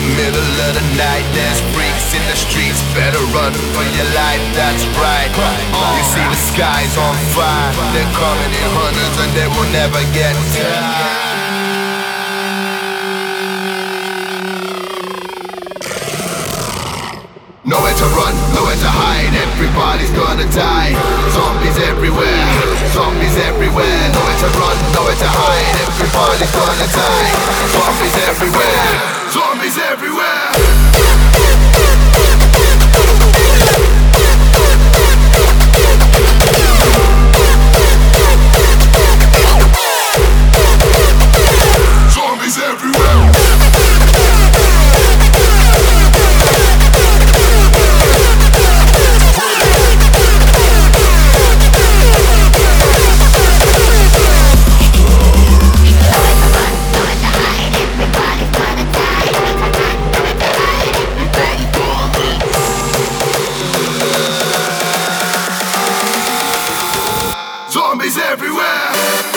middle of the night, there's freaks in the streets. Better run for your life, that's right. You see the sky's on fire. They're coming in hundreds and they will never get tired. Nowhere to run, nowhere to hide. Everybody's gonna die. Zombies everywhere, zombies everywhere. Nowhere to run, nowhere to hide. Everybody's gonna die. Zombies everywhere, zombies everywhere. Zombies everywhere. Zombies everywhere.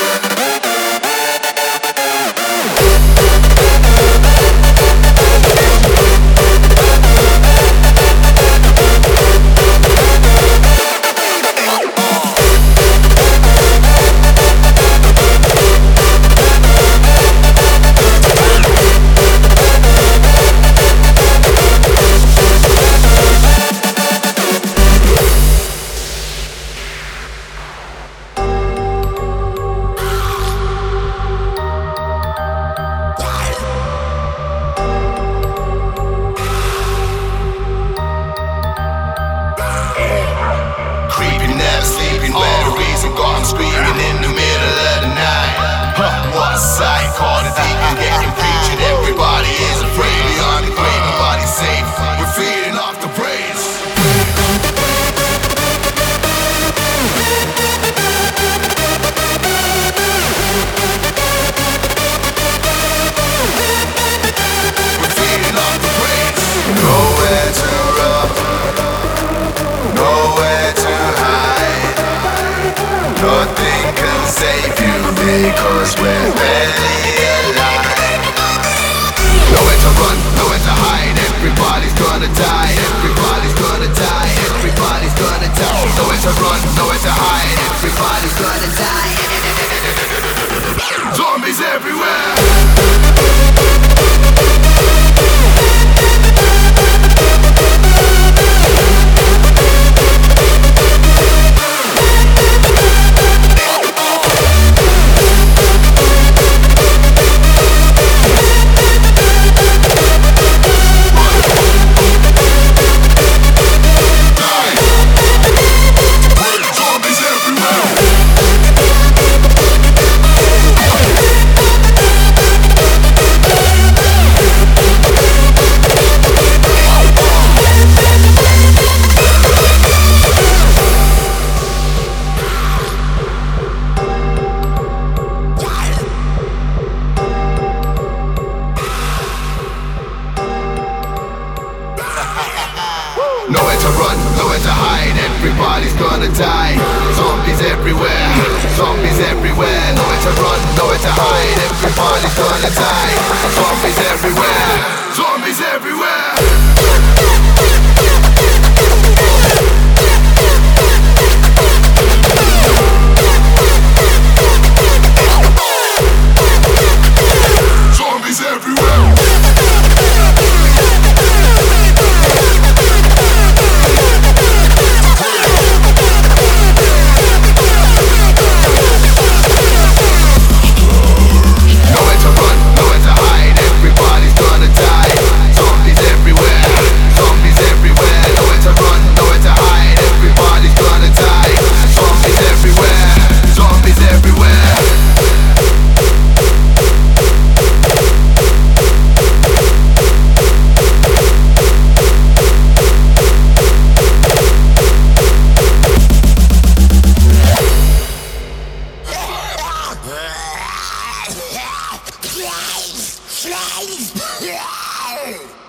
Nothing can save you because we're barely alive. Nowhere to run, nowhere to hide. Everybody's gonna die. Everybody's gonna die. Everybody's gonna die. Nowhere to run, nowhere to hide. Everybody's gonna die. Zombies everywhere. Nowhere to run, nowhere to hide. Everybody's gonna die. Zombies everywhere, zombies everywhere. Nowhere to run, nowhere to hide. Everybody's gonna die. Zombies everywhere, zombies everywhere. Zombies everywhere. Flames! Flames!